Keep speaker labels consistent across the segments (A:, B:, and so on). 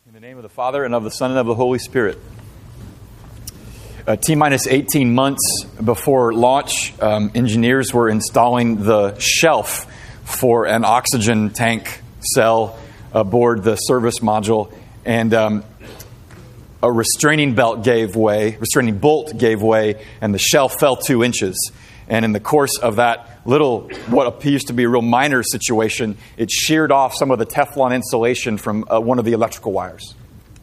A: In the name of the Father, and of the Son, and of the Holy Spirit. T-minus 18 months before launch, engineers were installing the shelf for an oxygen tank cell aboard the service module, and a restraining bolt gave way, and the shelf fell 2 inches. And in the course of that what appears to be a real minor situation, it sheared off some of the Teflon insulation from one of the electrical wires.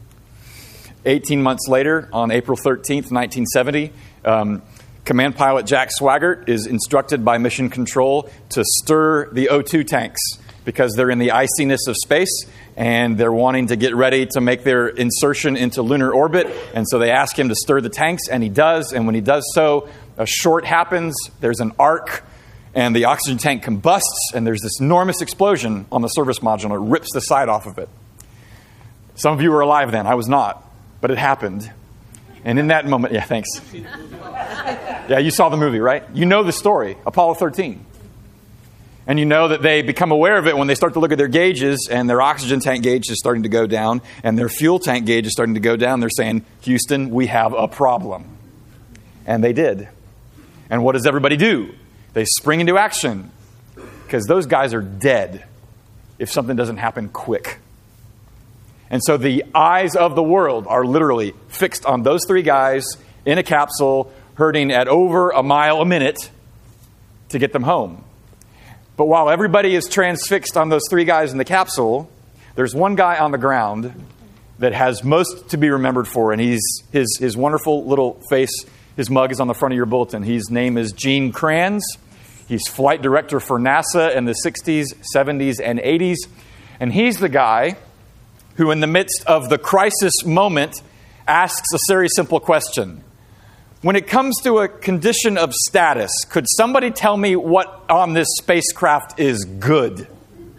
A: 18 months later, on April 13th, 1970, Command Pilot Jack Swigert is instructed by Mission Control to stir the O2 tanks because they're in the iciness of space and they're wanting to get ready to make their insertion into lunar orbit. And so they ask him to stir the tanks, and he does. And when he does so, a short happens, there's an arc, and the oxygen tank combusts, and there's this enormous explosion on the service module, and it rips the side off of it. Some of you were alive then. I was not, but it happened. And in that moment, yeah, thanks. Yeah, you saw the movie, right? You know the story, Apollo 13. And you know that they become aware of it when they start to look at their gauges, and their oxygen tank gauge is starting to go down, and their fuel tank gauge is starting to go down. They're saying, Houston, we have a problem. And they did. And what does everybody do? They spring into action because those guys are dead if something doesn't happen quick. And so the eyes of the world are literally fixed on those 3 guys in a capsule hurting at over a mile a minute to get them home. But while everybody is transfixed on those 3 guys in the capsule, there's one guy on the ground that has most to be remembered for, and his wonderful little face. His mug is on the front of your bulletin. His name is Gene Kranz. He's flight director for NASA in the 60s, 70s, and 80s. And he's the guy who, in the midst of the crisis moment, asks a very simple question. When it comes to a condition of status, could somebody tell me what on this spacecraft is good?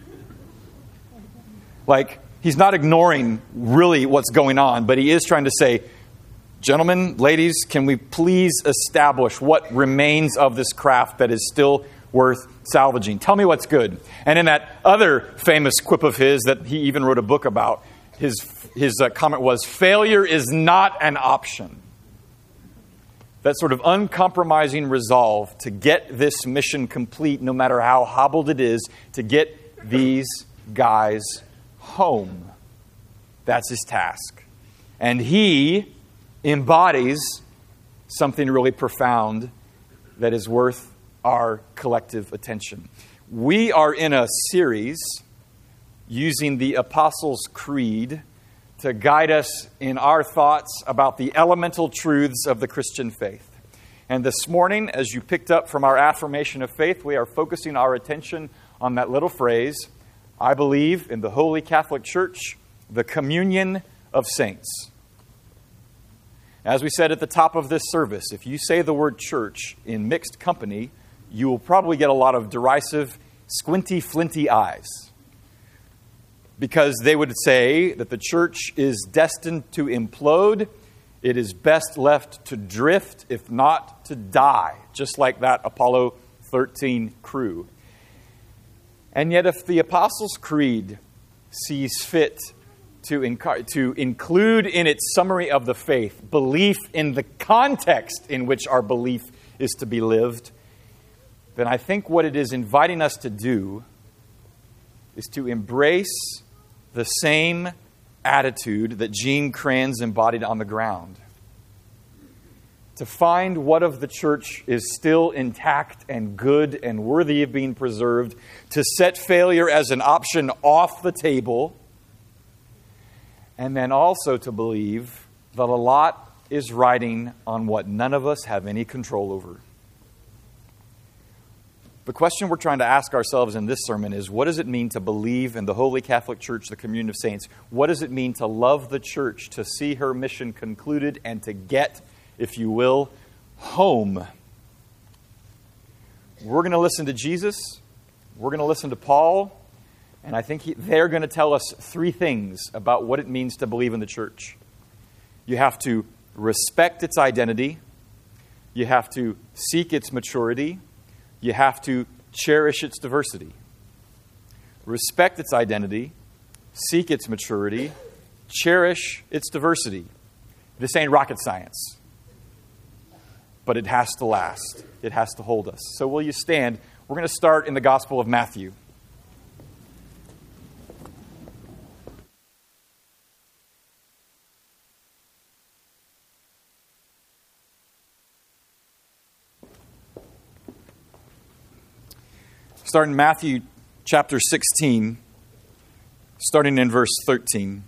A: Like, he's not ignoring really what's going on, but he is trying to say, gentlemen, ladies, can we please establish what remains of this craft that is still worth salvaging? Tell me what's good. And in that other famous quip of his that he even wrote a book about, his comment was, failure is not an option. That sort of uncompromising resolve to get this mission complete, no matter how hobbled it is, to get these guys home. That's his task. And he embodies something really profound that is worth our collective attention. We are in a series using the Apostles' Creed to guide us in our thoughts about the elemental truths of the Christian faith. And this morning, as you picked up from our affirmation of faith, we are focusing our attention on that little phrase, I believe in the Holy Catholic Church, the communion of saints. As we said at the top of this service, if you say the word church in mixed company, you will probably get a lot of derisive, squinty, flinty eyes. Because they would say that the church is destined to implode. It is best left to drift, if not to die, just like that Apollo 13 crew. And yet if the Apostles' Creed sees fit to include in its summary of the faith belief in the context in which our belief is to be lived, then I think what it is inviting us to do is to embrace the same attitude that Gene Kranz embodied on the ground. To find what of the church is still intact and good and worthy of being preserved, to set failure as an option off the table, and then also to believe that a lot is riding on what none of us have any control over. The question we're trying to ask ourselves in this sermon is, what does it mean to believe in the Holy Catholic Church, the communion of saints? What does it mean to love the church, to see her mission concluded, and to get, if you will, home? We're going to listen to Jesus. We're going to listen to Paul. And I think they're going to tell us 3 things about what it means to believe in the church. You have to respect its identity. You have to seek its maturity. You have to cherish its diversity. Respect its identity, seek its maturity, cherish its diversity. This ain't rocket science. But it has to last. It has to hold us. So will you stand? We're going to start in the Gospel of Matthew. Starting Matthew chapter 16, starting in verse 13.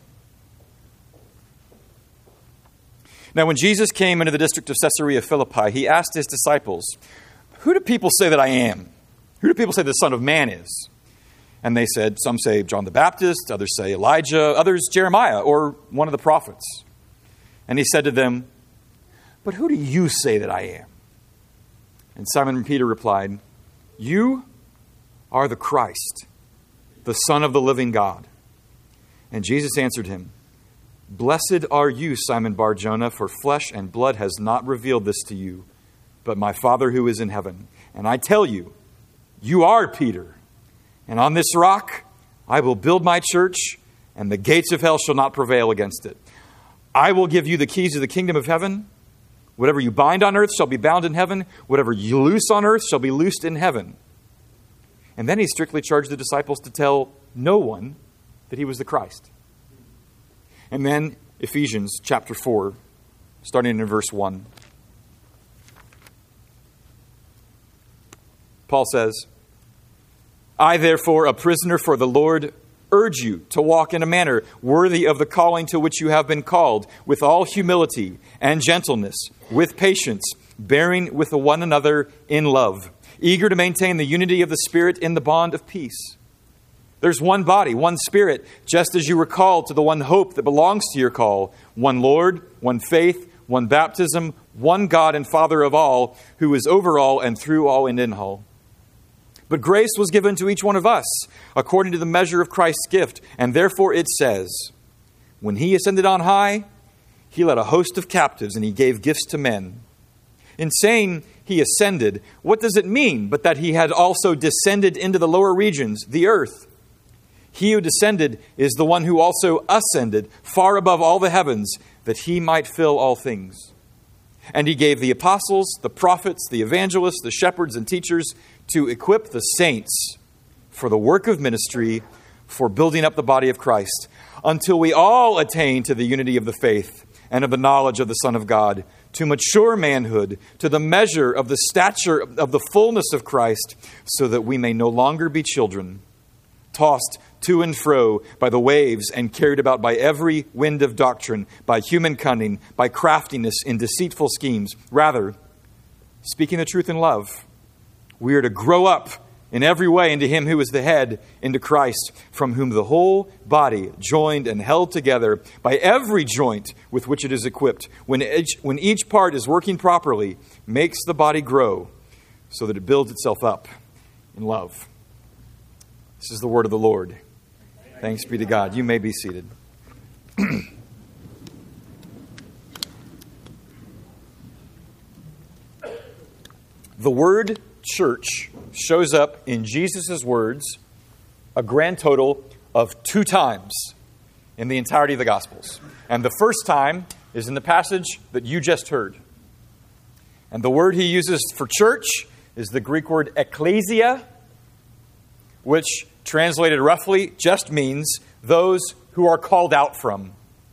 A: Now, when Jesus came into the district of Caesarea Philippi, he asked his disciples, "Who do people say that I am? Who do people say the Son of Man is?" And they said, some say John the Baptist, others say Elijah, others Jeremiah, or one of the prophets. And he said to them, "But who do you say that I am?" And Simon Peter replied, "You are the Christ, the Son of the living God." And Jesus answered him, "Blessed are you, Simon Bar-Jonah, for flesh and blood has not revealed this to you, but my Father who is in heaven. And I tell you, you are Peter, and on this rock I will build my church, and the gates of hell shall not prevail against it. I will give you the keys of the kingdom of heaven. Whatever you bind on earth shall be bound in heaven. Whatever you loose on earth shall be loosed in heaven." And then he strictly charged the disciples to tell no one that he was the Christ. And then Ephesians chapter 4, starting in verse 1. Paul says, "I therefore, a prisoner for the Lord, urge you to walk in a manner worthy of the calling to which you have been called, with all humility and gentleness, with patience, bearing with one another in love, eager to maintain the unity of the Spirit in the bond of peace. There's one body, one Spirit, just as you were called to the one hope that belongs to your call, one Lord, one faith, one baptism, one God and Father of all, who is over all and through all and in all. But grace was given to each one of us, according to the measure of Christ's gift, and therefore it says, when he ascended on high, he led a host of captives and he gave gifts to men. In saying he ascended, what does it mean but that he had also descended into the lower regions, the earth? He who descended is the one who also ascended far above all the heavens, that he might fill all things. And he gave the apostles, the prophets, the evangelists, the shepherds and teachers to equip the saints for the work of ministry, for building up the body of Christ, until we all attain to the unity of the faith and of the knowledge of the Son of God, to mature manhood, to the measure of the stature of the fullness of Christ, so that we may no longer be children, tossed to and fro by the waves and carried about by every wind of doctrine, by human cunning, by craftiness in deceitful schemes. Rather, speaking the truth in love, we are to grow up in every way into him who is the head, into Christ, from whom the whole body, joined and held together by every joint with which it is equipped, when each part is working properly, makes the body grow so that it builds itself up in love. This is the word of the Lord. Thanks be to God. You may be seated. The word church shows up in Jesus' words a grand total of 2 times in the entirety of the Gospels. And the first time is in the passage that you just heard. And the word he uses for church is the Greek word ekklesia, which translated roughly just means those who are called out from.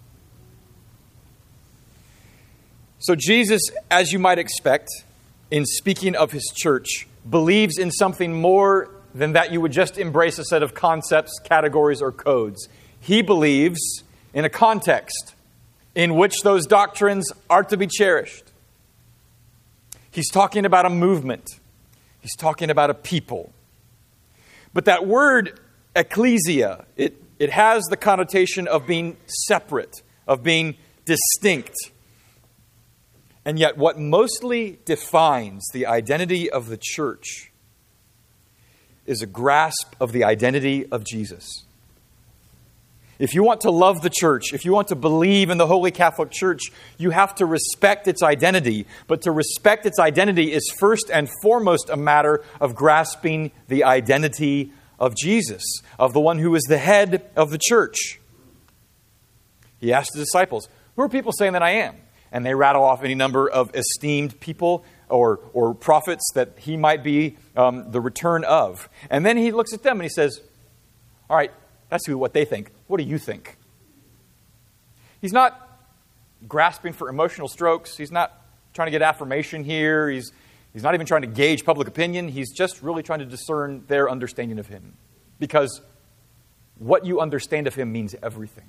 A: So Jesus, as you might expect, in speaking of his church, believes in something more than that you would just embrace a set of concepts, categories, or codes. He believes in a context in which those doctrines are to be cherished. He's talking about a movement. He's talking about a people. But that word ekklesia, it has the connotation of being separate, of being distinct. And yet what mostly defines the identity of the church is a grasp of the identity of Jesus. If you want to love the church, if you want to believe in the Holy Catholic Church, you have to respect its identity. But to respect its identity is first and foremost a matter of grasping the identity of Jesus, of the one who is the head of the church. He asked the disciples, who are people saying that I am? And they rattle off any number of esteemed people or prophets that he might be the return of. And then he looks at them and he says, all right, that's what they think. What do you think? He's not grasping for emotional strokes. He's not trying to get affirmation here. He's not even trying to gauge public opinion. He's just really trying to discern their understanding of him. Because what you understand of him means everything.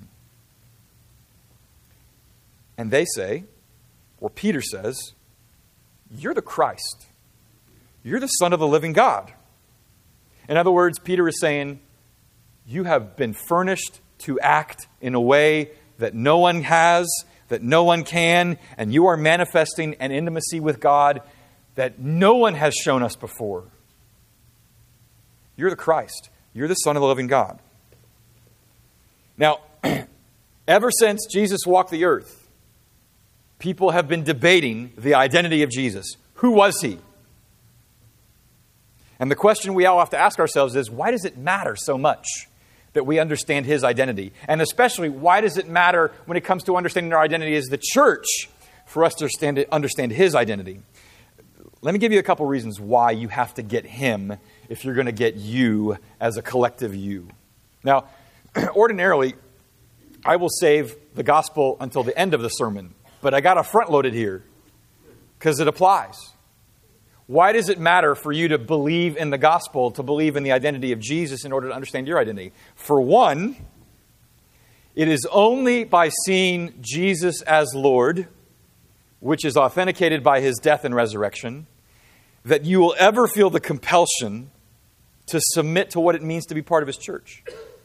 A: And they say, or Peter says, you're the Christ. You're the Son of the living God. In other words, Peter is saying, you have been furnished to act in a way that no one has, that no one can, and you are manifesting an intimacy with God that no one has shown us before. You're the Christ. You're the Son of the living God. Now, ever since Jesus walked the earth, people have been debating the identity of Jesus. Who was he? And the question we all have to ask ourselves is, why does it matter so much that we understand his identity? And especially, why does it matter when it comes to understanding our identity as the church for us to understand his identity? Let me give you a couple reasons why you have to get him if you're going to get you as a collective you. Now, ordinarily, I will save the gospel until the end of the sermon, but I got to front load it here because it applies. Why does it matter for you to believe in the gospel, to believe in the identity of Jesus in order to understand your identity? For one, it is only by seeing Jesus as Lord, which is authenticated by his death and resurrection, that you will ever feel the compulsion to submit to what it means to be part of his church.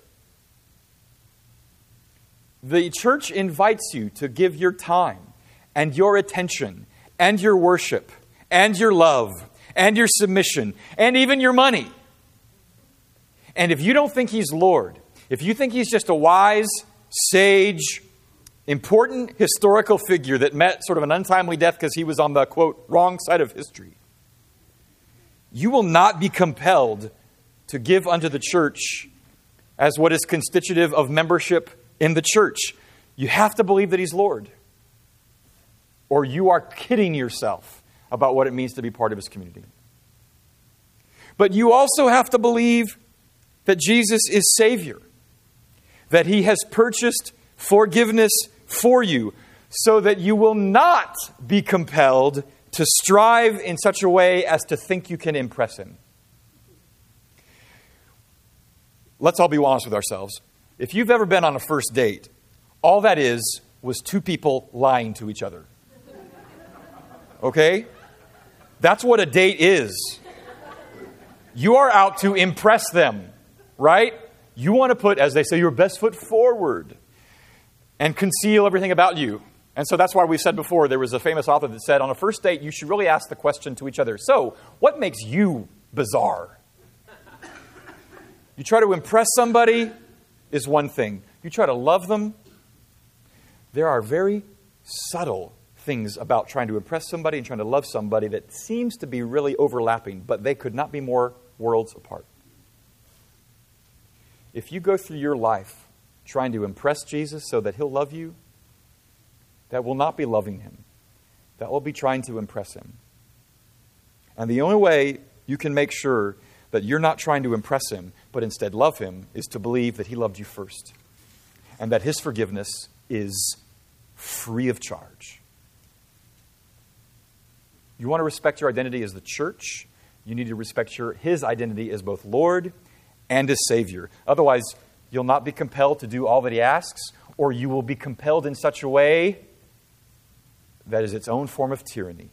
A: The church invites you to give your time and your attention and your worship and your love, and your submission, and even your money. And if you don't think he's Lord, if you think he's just a wise, sage, important historical figure that met sort of an untimely death because he was on the, quote, wrong side of history, you will not be compelled to give unto the church as what is constitutive of membership in the church. You have to believe that he's Lord, or you are kidding yourself about what it means to be part of his community. But you also have to believe that Jesus is Savior, that he has purchased forgiveness for you, so that you will not be compelled to strive in such a way as to think you can impress him. Let's all be honest with ourselves. If you've ever been on a first date, all that was two people lying to each other. Okay? That's what a date is. You are out to impress them, right? You want to put, as they say, your best foot forward and conceal everything about you. And so that's why we said before, there was a famous author that said, on a first date, you should really ask the question to each other, so, what makes you bizarre? You try to impress somebody is one thing. You try to love them. There are very subtle things about trying to impress somebody and trying to love somebody that seems to be really overlapping, but they could not be more worlds apart. If you go through your life trying to impress Jesus so that he'll love you, that will not be loving him. That will be trying to impress him. And the only way you can make sure that you're not trying to impress him, but instead love him, is to believe that he loved you first, and that his forgiveness is free of charge. You want to respect your identity as the church, you need to respect his identity as both Lord and as Savior. Otherwise, you'll not be compelled to do all that he asks, or you will be compelled in such a way that is its own form of tyranny.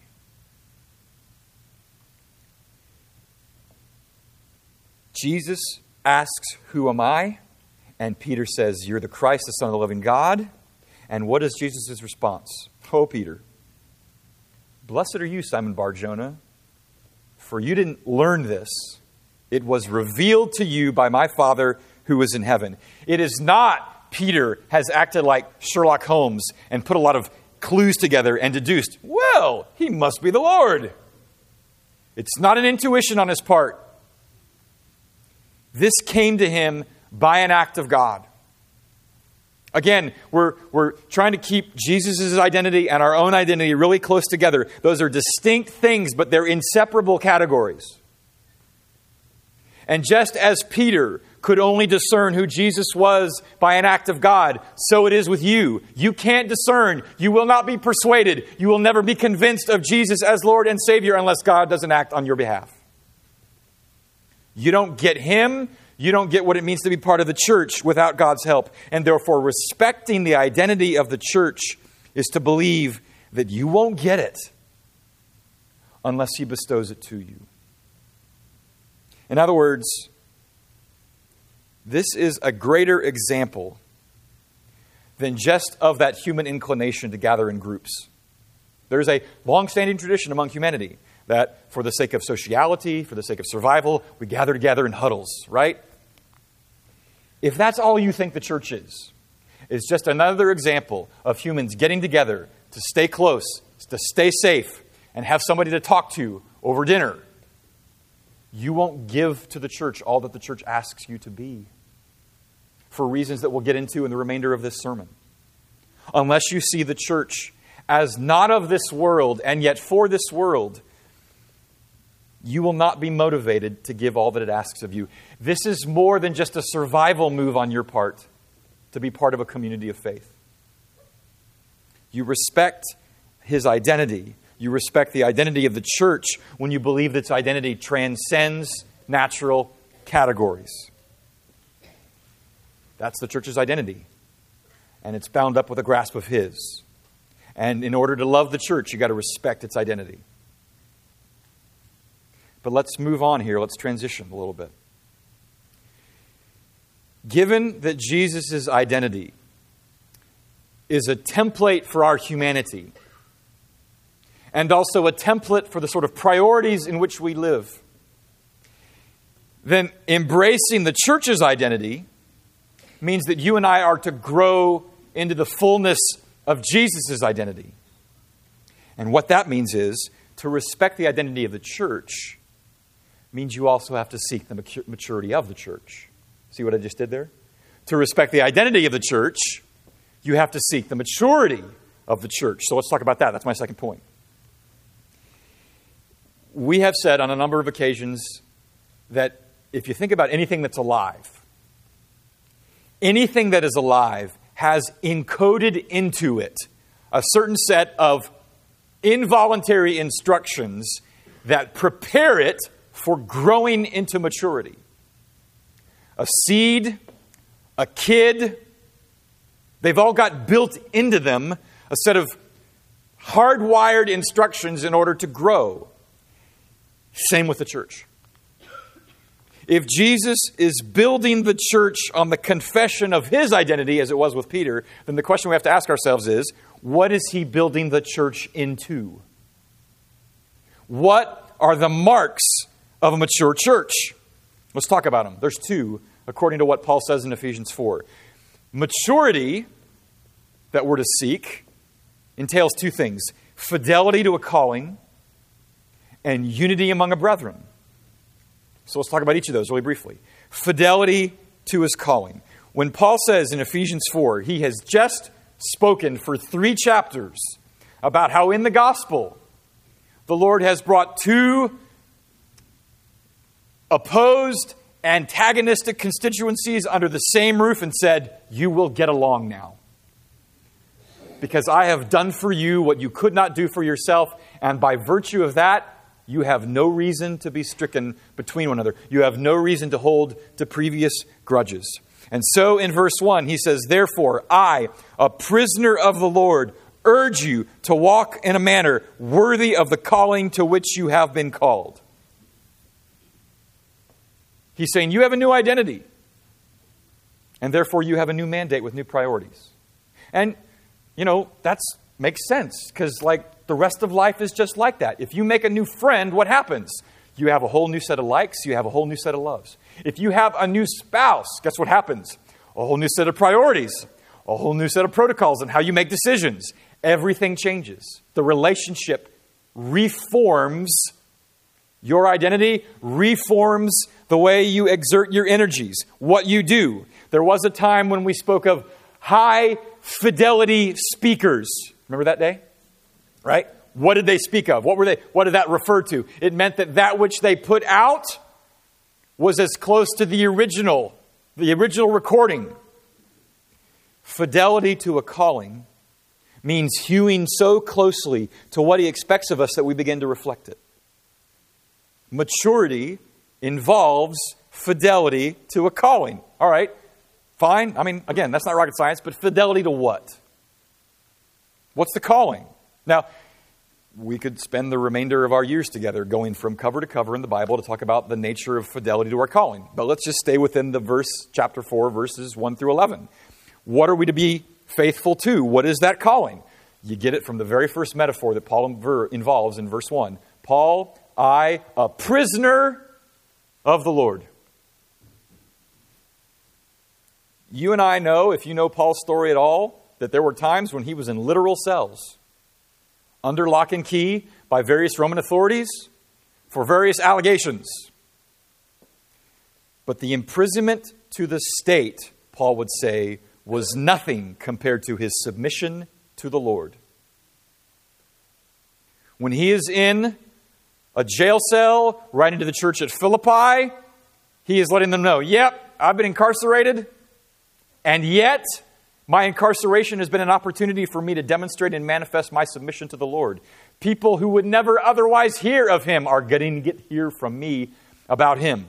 A: Jesus asks, who am I? And Peter says, you're the Christ, the Son of the living God. And what is Jesus' response? Oh, Peter, blessed are you, Simon Bar-Jonah, for you didn't learn this. It was revealed to you by my Father who is in heaven. It is not Peter has acted like Sherlock Holmes and put a lot of clues together and deduced, well, he must be the Lord. It's not an intuition on his part. This came to him by an act of God. Again, we're trying to keep Jesus' identity and our own identity really close together. Those are distinct things, but they're inseparable categories. And just as Peter could only discern who Jesus was by an act of God, so it is with you. You can't discern. You will not be persuaded. You will never be convinced of Jesus as Lord and Savior unless God doesn't act on your behalf. You don't get Him. You don't get what it means to be part of the church without God's help. And therefore, respecting the identity of the church is to believe that you won't get it unless He bestows it to you. In other words, this is a greater example than just of that human inclination to gather in groups. There's a long-standing tradition among humanity that for the sake of sociality, for the sake of survival, we gather together in huddles, right? If that's all you think the church is, it's just another example of humans getting together to stay close, to stay safe, and have somebody to talk to over dinner, you won't give to the church all that the church asks you to be, for reasons that we'll get into in the remainder of this sermon. Unless you see the church as not of this world and yet for this world, you will not be motivated to give all that it asks of you. This is more than just a survival move on your part to be part of a community of faith. You respect His identity. You respect the identity of the church when you believe that its identity transcends natural categories. That's the church's identity. And it's bound up with a grasp of His. And in order to love the church, you've got to respect its identity. But let's move on here. Let's transition a little bit. Given that Jesus' identity is a template for our humanity, and also a template for the sort of priorities in which we live, then embracing the church's identity means that you and I are to grow into the fullness of Jesus' identity. And what that means is to respect the identity of the church means you also have to seek the maturity of the church. See what I just did there? To respect the identity of the church, you have to seek the maturity of the church. So let's talk about that. That's my second point. We have said on a number of occasions that if you think about anything that's alive, anything that is alive has encoded into it a certain set of involuntary instructions that prepare it for growing into maturity. A seed, a kid, they've all got built into them a set of hardwired instructions in order to grow. Same with the church. If Jesus is building the church on the confession of His identity, as it was with Peter, then the question we have to ask ourselves is, what is He building the church into? What are the marks of a mature church? Let's talk about them. There's two, according to what Paul says in Ephesians 4. Maturity that we're to seek entails two things: fidelity to a calling and unity among the brethren. So let's talk about each of those really briefly. Fidelity to his calling. When Paul says in Ephesians 4, he has just spoken for 3 chapters about how in the gospel the Lord has brought two opposed, antagonistic constituencies under the same roof and said, you will get along now. Because I have done for you what you could not do for yourself, and by virtue of that, you have no reason to be stricken between one another. You have no reason to hold to previous grudges. And so in verse 1, he says, therefore, I, a prisoner of the Lord, urge you to walk in a manner worthy of the calling to which you have been called. He's saying you have a new identity. And therefore you have a new mandate with new priorities. And, that makes sense. Because the rest of life is just like that. If you make a new friend, what happens? You have a whole new set of likes. You have a whole new set of loves. If you have a new spouse, guess what happens? A whole new set of priorities. A whole new set of protocols on how you make decisions. Everything changes. The relationship reforms your identity, reforms the way you exert your energies, what you do. There was a time when we spoke of high fidelity speakers. Remember that day? Right? What did they speak of? What did that refer to? It meant that which they put out was as close to the original recording. Fidelity to a calling means hewing so closely to what He expects of us that we begin to reflect it. Maturity involves fidelity to a calling. All right, fine. I mean, again, that's not rocket science, but fidelity to what? What's the calling? Now, we could spend the remainder of our years together going from cover to cover in the Bible to talk about the nature of fidelity to our calling. But let's just stay within the chapter 4, verses 1 through 11. What are we to be faithful to? What is that calling? You get it from the very first metaphor that Paul involves in verse 1. Paul, I, a prisoner of the Lord. You and I know, if you know Paul's story at all, that there were times when he was in literal cells, under lock and key by various Roman authorities for various allegations. But the imprisonment to the state, Paul would say, was nothing compared to his submission to the Lord. When he is in a jail cell writing to the church at Philippi, he is letting them know, yep, I've been incarcerated, and yet my incarceration has been an opportunity for me to demonstrate and manifest my submission to the Lord. People who would never otherwise hear of Him are getting to hear from me about Him.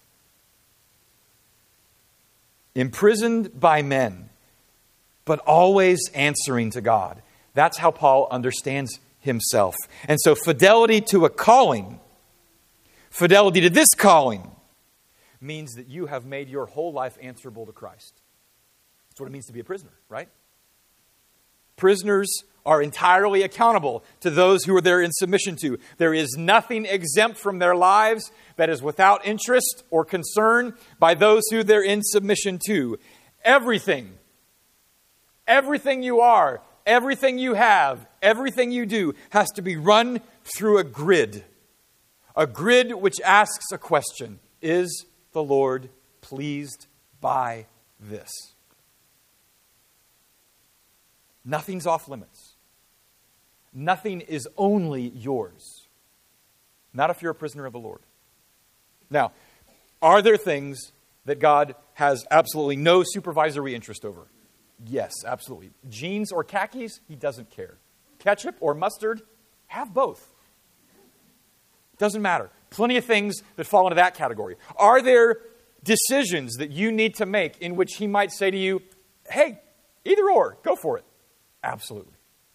A: Imprisoned by men, but always answering to God. That's how Paul understands himself. And so fidelity to a calling, fidelity to this calling, means that you have made your whole life answerable to Christ. That's what it means to be a prisoner, right? Prisoners are entirely accountable to those who are there in submission to. There is nothing exempt from their lives that is without interest or concern by those who they're in submission to. Everything you are, everything you have, everything you do has to be run through a grid which asks a question. Is the Lord pleased by this? Nothing's off limits. Nothing is only yours. Not if you're a prisoner of the Lord. Now, are there things that God has absolutely no supervisory interest over? Yes, absolutely. Jeans or khakis, He doesn't care. Ketchup or mustard, have both. Doesn't matter. Plenty of things that fall into that category. Are there decisions that you need to make in which He might say to you, hey, either or, go for it? Absolutely.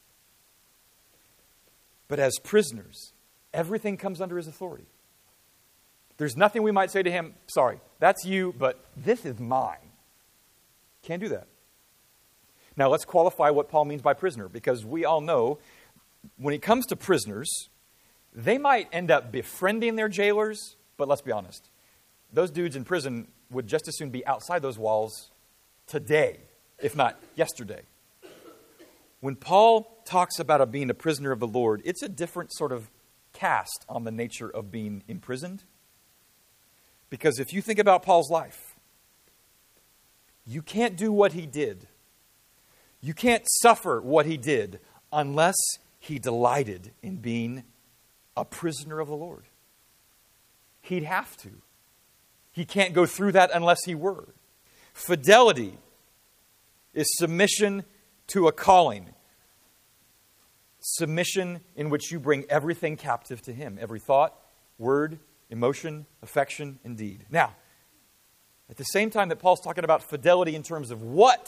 A: But as prisoners, everything comes under His authority. There's nothing we might say to Him, sorry, that's you, but this is mine. Can't do that. Now let's qualify what Paul means by prisoner, because we all know when it comes to prisoners, they might end up befriending their jailers, but let's be honest. Those dudes in prison would just as soon be outside those walls today, if not yesterday. When Paul talks about being a prisoner of the Lord, it's a different sort of cast on the nature of being imprisoned. Because if you think about Paul's life, you can't do what he did. You can't suffer what he did unless he delighted in being a prisoner of the Lord. He'd have to. He can't go through that unless he were. Fidelity is submission to a calling. Submission in which you bring everything captive to Him. Every thought, word, emotion, affection, and deed. Now, at the same time that Paul's talking about fidelity in terms of what,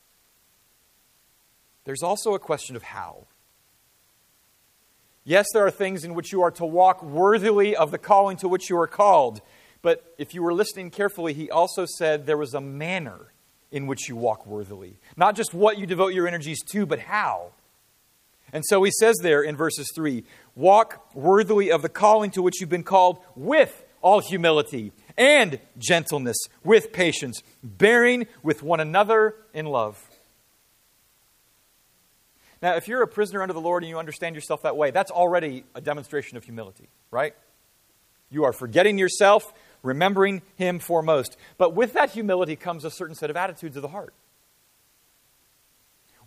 A: there's also a question of how. Yes, there are things in which you are to walk worthily of the calling to which you are called. But if you were listening carefully, he also said there was a manner in which you walk worthily. Not just what you devote your energies to, but how. And so he says there in verses 3, walk worthily of the calling to which you've been called with all humility and gentleness, with patience, bearing with one another in love. Now, if you're a prisoner under the Lord and you understand yourself that way, that's already a demonstration of humility, right? You are forgetting yourself, remembering Him foremost. But with that humility comes a certain set of attitudes of the heart.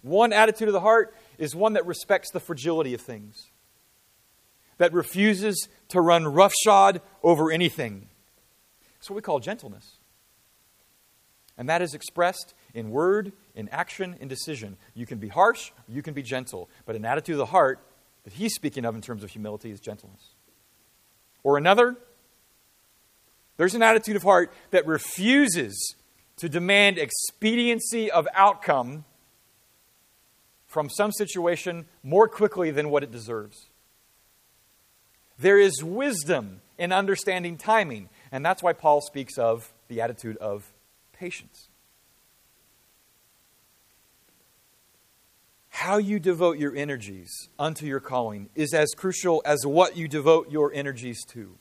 A: One attitude of the heart is one that respects the fragility of things, that refuses to run roughshod over anything. That's what we call gentleness. And that is expressed in word, in action, in decision. You can be harsh, or you can be gentle. But an attitude of the heart that he's speaking of in terms of humility is gentleness. Or another, there's an attitude of heart that refuses to demand expediency of outcome from some situation more quickly than what it deserves. There is wisdom in understanding timing, and that's why Paul speaks of the attitude of patience. How you devote your energies unto your calling is as crucial as what you devote your energies to.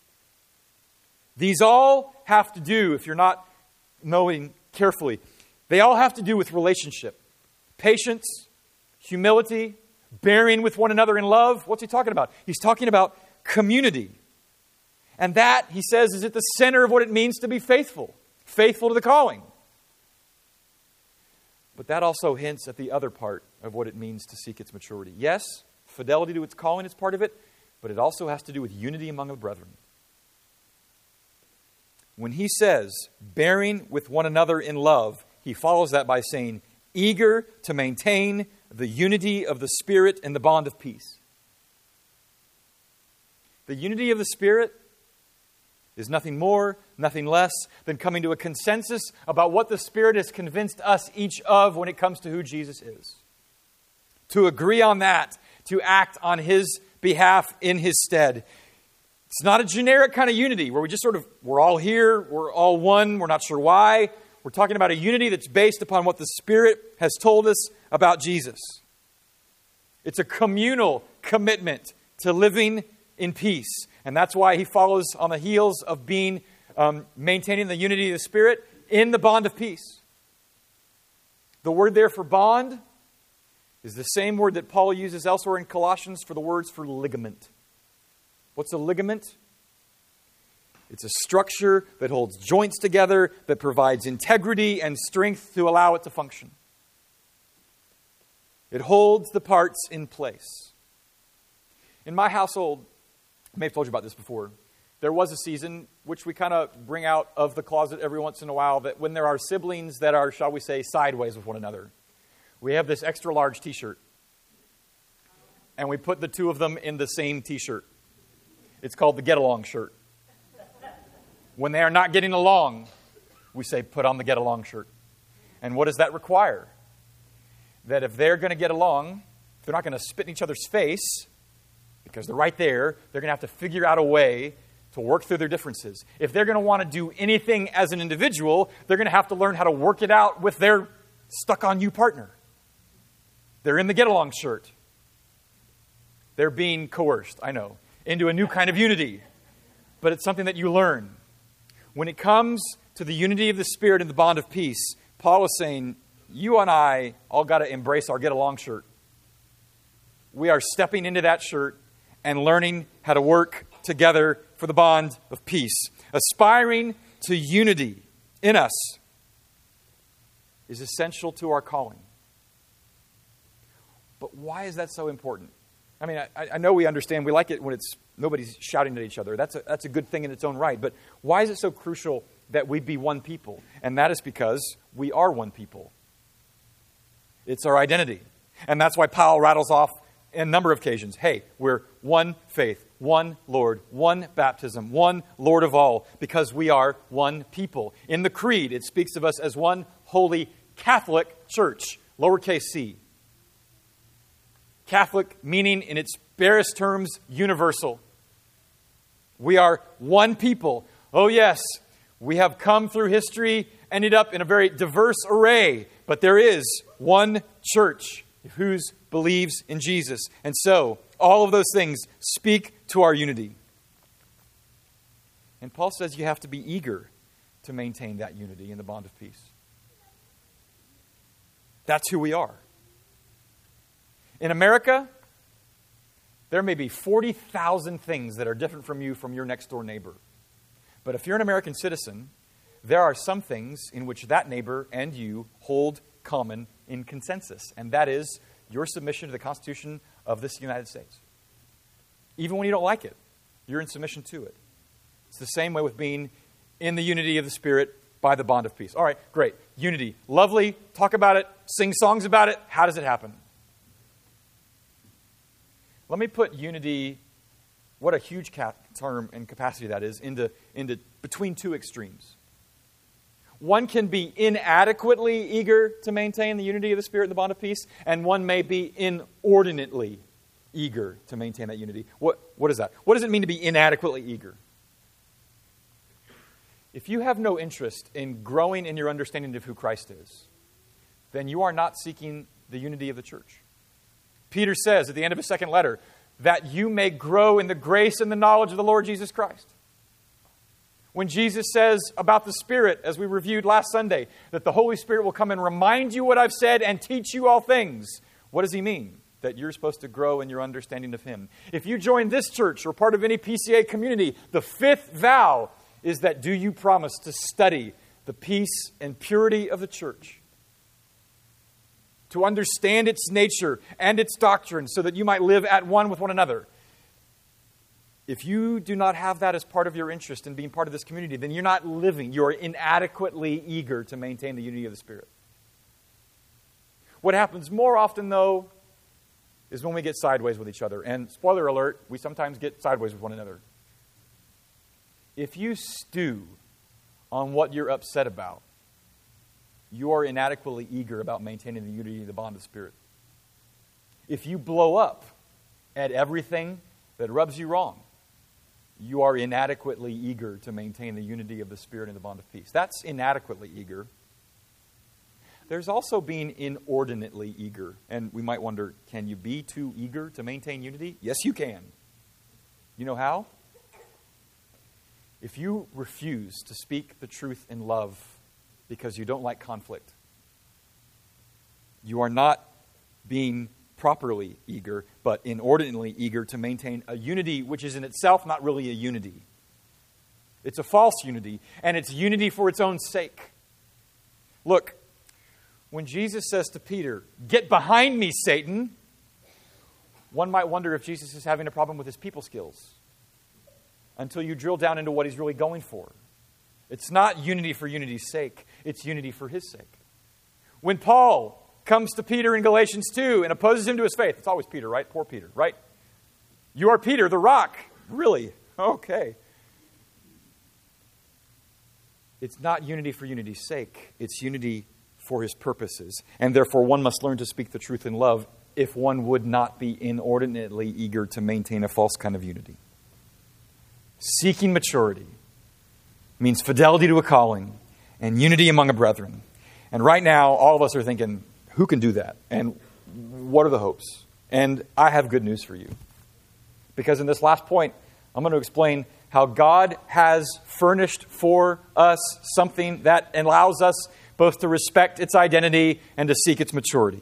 A: These all have to do, if you're not knowing carefully, they all have to do with relationship. Patience, humility, bearing with one another in love. What's he talking about? He's talking about community. And that, he says, is at the center of what it means to be faithful. Faithful to the calling. But that also hints at the other part of what it means to seek its maturity. Yes, fidelity to its calling is part of it, but it also has to do with unity among the brethren. When he says, bearing with one another in love, he follows that by saying, eager to maintain the unity of the Spirit and the bond of peace. The unity of the Spirit is nothing more, nothing less than coming to a consensus about what the Spirit has convinced us each of when it comes to who Jesus is. To agree on that, to act on His behalf in His stead. It's not a generic kind of unity where we just we're all here, we're all one, we're not sure why. We're talking about a unity that's based upon what the Spirit has told us about Jesus. It's a communal commitment to living in peace. And that's why he follows on the heels of being maintaining the unity of the Spirit in the bond of peace. The word there for bond is the same word that Paul uses elsewhere in Colossians for the words for ligament. What's a ligament? It's a structure that holds joints together, that provides integrity and strength to allow it to function. It holds the parts in place. In my household, I may have told you about this before, there was a season, which we kind of bring out of the closet every once in a while, that when there are siblings that are, shall we say, sideways with one another, we have this extra large t-shirt. And we put the two of them in the same t-shirt. It's called the get-along shirt. When they are not getting along, we say, put on the get-along shirt. And what does that require? That if they're going to get along, if they're not going to spit in each other's face, because they're right there, they're going to have to figure out a way to work through their differences. If they're going to want to do anything as an individual, they're going to have to learn how to work it out with their stuck-on-you partner. They're in the get-along shirt. They're being coerced, I know, into a new kind of unity. But it's something that you learn. When it comes to the unity of the Spirit and the bond of peace, Paul is saying, you and I all got to embrace our get-along shirt. We are stepping into that shirt and learning how to work together for the bond of peace. Aspiring to unity in us is essential to our calling. But why is that so important? I mean, I know we understand. We like it when nobody's shouting at each other. That's a good thing in its own right. But why is it so crucial that we be one people? And that is because we are one people. It's our identity. And that's why Paul rattles off in a number of occasions, hey, we're one faith, one Lord, one baptism, one Lord of all, because we are one people. In the Creed, it speaks of us as one holy Catholic church, lowercase c. Catholic meaning in its barest terms, universal. We are one people. Oh yes, we have come through history, ended up in a very diverse array, but there is one church whose believes in Jesus. And so, all of those things speak to our unity. And Paul says you have to be eager to maintain that unity in the bond of peace. That's who we are. In America, there may be 40,000 things that are different from you from your next door neighbor. But if you're an American citizen, there are some things in which that neighbor and you hold common in consensus, and that is your submission to the Constitution of this United States. Even when you don't like it, you're in submission to it. It's the same way with being in the unity of the Spirit by the bond of peace. All right, great. Unity. Lovely. Talk about it. Sing songs about it. How does it happen? Let me put unity, what a huge term and capacity that is, into between two extremes. One can be inadequately eager to maintain the unity of the Spirit and the bond of peace, and one may be inordinately eager to maintain that unity. What is that? What does it mean to be inadequately eager? If you have no interest in growing in your understanding of who Christ is, then you are not seeking the unity of the church. Peter says at the end of his second letter, that you may grow in the grace and the knowledge of the Lord Jesus Christ. When Jesus says about the Spirit, as we reviewed last Sunday, that the Holy Spirit will come and remind you what I've said and teach you all things, what does he mean? That you're supposed to grow in your understanding of him. If you join this church or part of any PCA community, the fifth vow is that do you promise to study the peace and purity of the church? To understand its nature and its doctrine so that you might live at one with one another. If you do not have that as part of your interest in being part of this community, then you're not living. You're inadequately eager to maintain the unity of the Spirit. What happens more often, though, is when we get sideways with each other. And spoiler alert, we sometimes get sideways with one another. If you stew on what you're upset about, you are inadequately eager about maintaining the unity of the bond of the Spirit. If you blow up at everything that rubs you wrong, you are inadequately eager to maintain the unity of the Spirit and the bond of peace. That's inadequately eager. There's also being inordinately eager. And we might wonder, can you be too eager to maintain unity? Yes, you can. You know how? If you refuse to speak the truth in love because you don't like conflict, you are not being properly eager, but inordinately eager to maintain a unity which is in itself not really a unity. It's a false unity, and it's unity for its own sake. Look, when Jesus says to Peter, "Get behind me, Satan," one might wonder if Jesus is having a problem with his people skills until you drill down into what he's really going for. It's not unity for unity's sake. It's unity for his sake. When Paul comes to Peter in Galatians 2 and opposes him to his faith, it's always Peter, right? Poor Peter, right? You are Peter, the rock. Really? Okay. It's not unity for unity's sake. It's unity for his purposes. And therefore, one must learn to speak the truth in love if one would not be inordinately eager to maintain a false kind of unity. Seeking maturity means fidelity to a calling and unity among a brethren. And right now, all of us are thinking, who can do that? And what are the hopes? And I have good news for you. Because in this last point, I'm going to explain how God has furnished for us something that allows us both to respect its identity and to seek its maturity.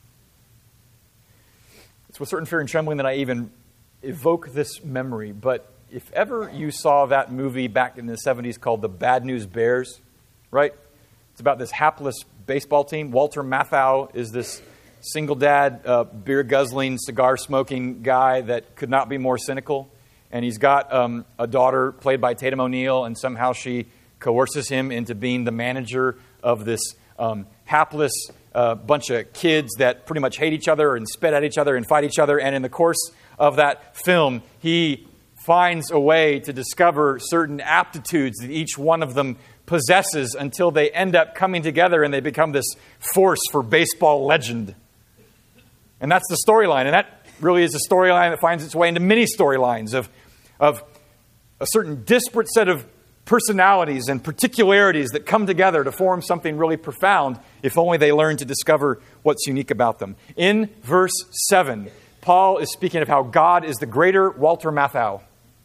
A: It's with certain fear and trembling that I even evoke this memory, but if ever you saw that movie back in the 70s called The Bad News Bears, right? It's about this hapless baseball team. Walter Matthau is this single dad, beer-guzzling, cigar-smoking guy that could not be more cynical. And he's got a daughter played by Tatum O'Neal, and somehow she coerces him into being the manager of this hapless bunch of kids that pretty much hate each other and spit at each other and fight each other. And in the course of that film, he finds a way to discover certain aptitudes that each one of them possesses until they end up coming together and they become this force for baseball legend. And that's the storyline. And that really is a storyline that finds its way into many storylines of a certain disparate set of personalities and particularities that come together to form something really profound if only they learn to discover what's unique about them. In verse 7, Paul is speaking of how God is the greater Walter Matthau.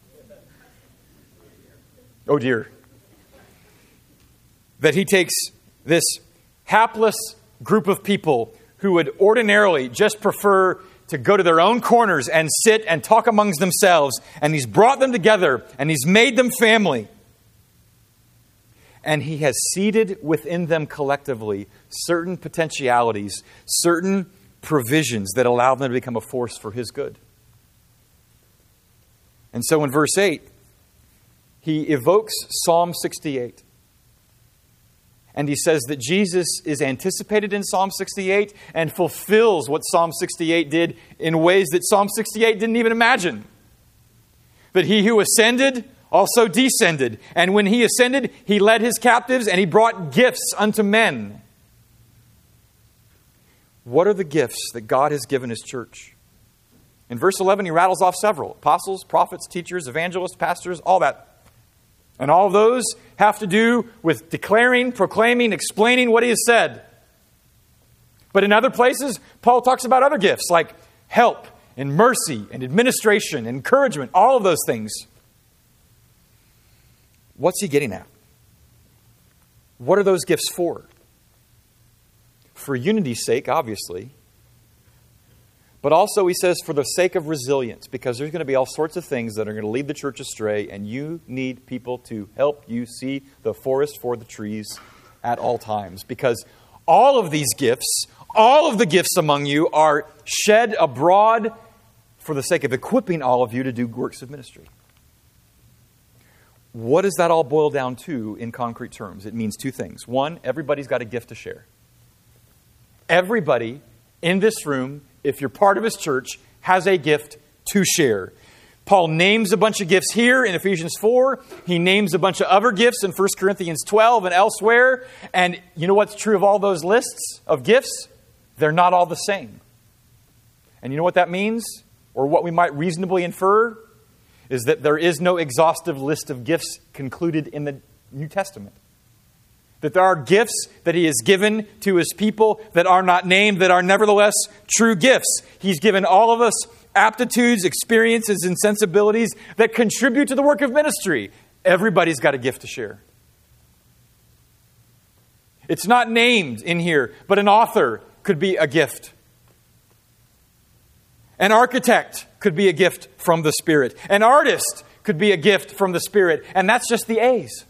A: Oh dear. That he takes this hapless group of people who would ordinarily just prefer to go to their own corners and sit and talk amongst themselves, and he's brought them together and he's made them family. and He has seeded within them collectively certain potentialities, certain provisions that allow them to become a force for His good. And so in verse 8, he evokes Psalm 68. And he says that Jesus is anticipated in Psalm 68 and fulfills what Psalm 68 did in ways that Psalm 68 didn't even imagine. That He who ascended also descended. And when He ascended, He led His captives and He brought gifts unto men. What are the gifts that God has given His church? In verse 11, he rattles off several. Apostles, prophets, teachers, evangelists, pastors, all that. And all of those have to do with declaring, proclaiming, explaining what He has said. But in other places, Paul talks about other gifts like help and mercy and administration, encouragement, all of those things. What's he getting at? What are those gifts for? For unity's sake, obviously. But also, he says, for the sake of resilience, because there's going to be all sorts of things that are going to lead the church astray, and you need people to help you see the forest for the trees at all times. Because all of these gifts, all of the gifts among you are shed abroad for the sake of equipping all of you to do works of ministry. What does that all boil down to in concrete terms? It means two things. One, everybody's got a gift to share. Everybody in this room, if you're part of His church, has a gift to share. Paul names a bunch of gifts here in Ephesians 4. He names a bunch of other gifts in 1 Corinthians 12 and elsewhere. And you know what's true of all those lists of gifts? They're not all the same. And you know what that means? Or what we might reasonably infer? Is that there is no exhaustive list of gifts concluded in the New Testament. That there are gifts that He has given to His people that are not named, that are nevertheless true gifts. He's given all of us aptitudes, experiences, and sensibilities that contribute to the work of ministry. Everybody's got a gift to share. It's not named in here, but an author could be a gift. An architect could be a gift from the Spirit. An artist could be a gift from the Spirit. And that's just the A's.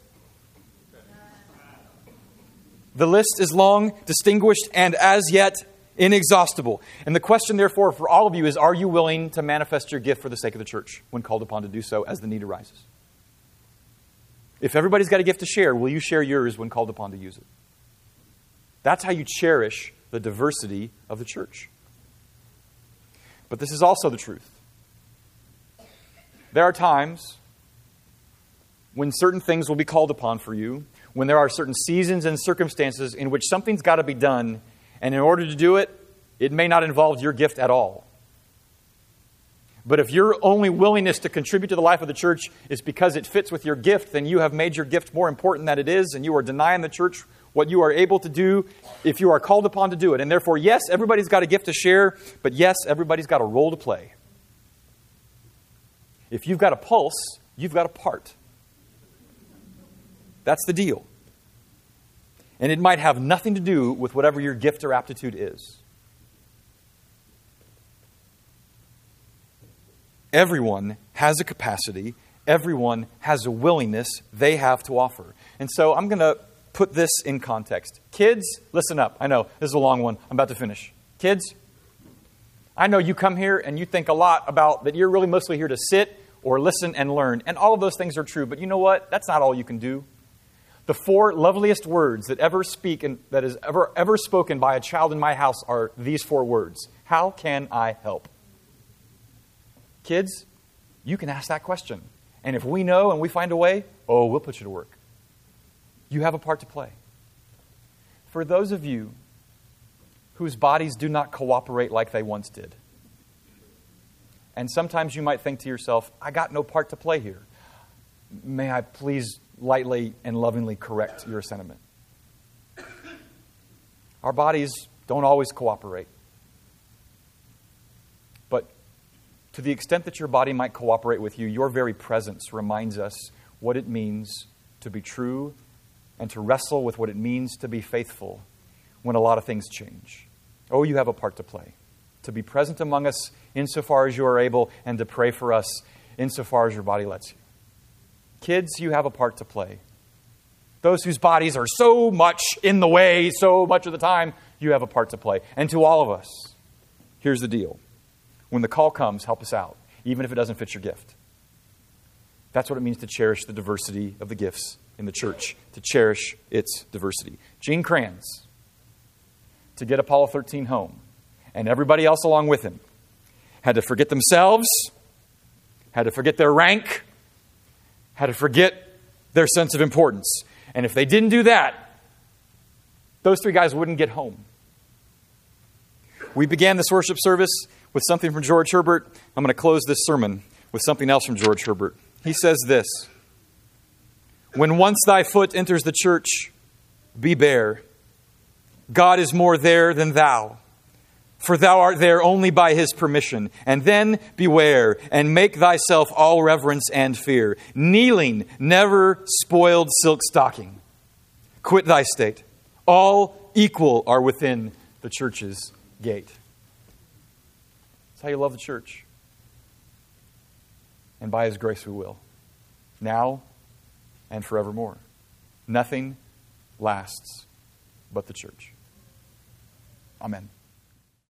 A: The list is long, distinguished, and as yet inexhaustible. And the question, therefore, for all of you is, are you willing to manifest your gift for the sake of the church when called upon to do so as the need arises? If everybody's got a gift to share, will you share yours when called upon to use it? That's how you cherish the diversity of the church. But this is also the truth. There are times when certain things will be called upon for you, when there are certain seasons and circumstances in which something's got to be done, and in order to do it, it may not involve your gift at all. But if your only willingness to contribute to the life of the church is because it fits with your gift, then you have made your gift more important than it is, and you are denying the church what you are able to do if you are called upon to do it. And therefore, yes, everybody's got a gift to share, but yes, everybody's got a role to play. If you've got a pulse, you've got a part. That's the deal. And it might have nothing to do with whatever your gift or aptitude is. Everyone has a capacity. Everyone has a willingness they have to offer. And so I'm going to put this in context. Kids, listen up. I know, this is a long one. I'm about to finish. Kids, I know you come here and you think a lot about that you're really mostly here to sit or listen and learn. And all of those things are true. But you know what? That's not all you can do. The 4 loveliest words that ever speak and that is ever spoken by a child in my house are these 4 words. How can I help? Kids, you can ask that question. And if we know and we find a way, we'll put you to work. You have a part to play. For those of you whose bodies do not cooperate like they once did, and sometimes you might think to yourself, I got no part to play here. May I please lightly and lovingly correct your sentiment. Our bodies don't always cooperate. But to the extent that your body might cooperate with you, your very presence reminds us what it means to be true and to wrestle with what it means to be faithful when a lot of things change. You have a part to play. To be present among us insofar as you are able, and to pray for us insofar as your body lets you. Kids, you have a part to play. Those whose bodies are so much in the way, so much of the time, you have a part to play. And to all of us, here's the deal. When the call comes, help us out, even if it doesn't fit your gift. That's what it means to cherish the diversity of the gifts in the church, to cherish its diversity. Gene Kranz, to get Apollo 13 home, and everybody else along with him, had to forget themselves, had to forget their rank, had to forget their sense of importance. And if they didn't do that, those three guys wouldn't get home. We began this worship service with something from George Herbert. I'm going to close this sermon with something else from George Herbert. He says this: when once thy foot enters the church, be bare. God is more there than thou, for thou art there only by his permission. And then beware, and make thyself all reverence and fear. Kneeling, never spoiled silk stocking. Quit thy state. All equal are within the church's gate. That's how you love the church. And by his grace we will. Now and forevermore. Nothing lasts but the church. Amen.